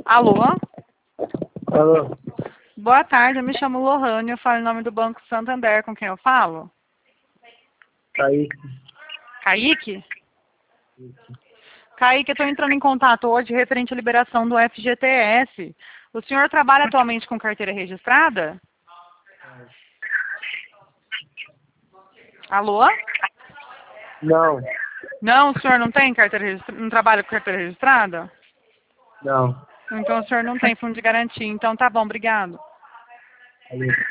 Alô? Alô? Boa tarde, eu me chamo Lohane, eu falo em nome do Banco Santander, com quem eu falo? Kaique. Kaique? Kaique, eu estou entrando em contato hoje referente à liberação do FGTS. O senhor trabalha atualmente com carteira registrada? Alô? Não, Não, o senhor não tem carteira registrada? Não trabalha com carteira registrada? não. Então o senhor não tem fundo de garantia. Então tá bom, obrigado. Alô?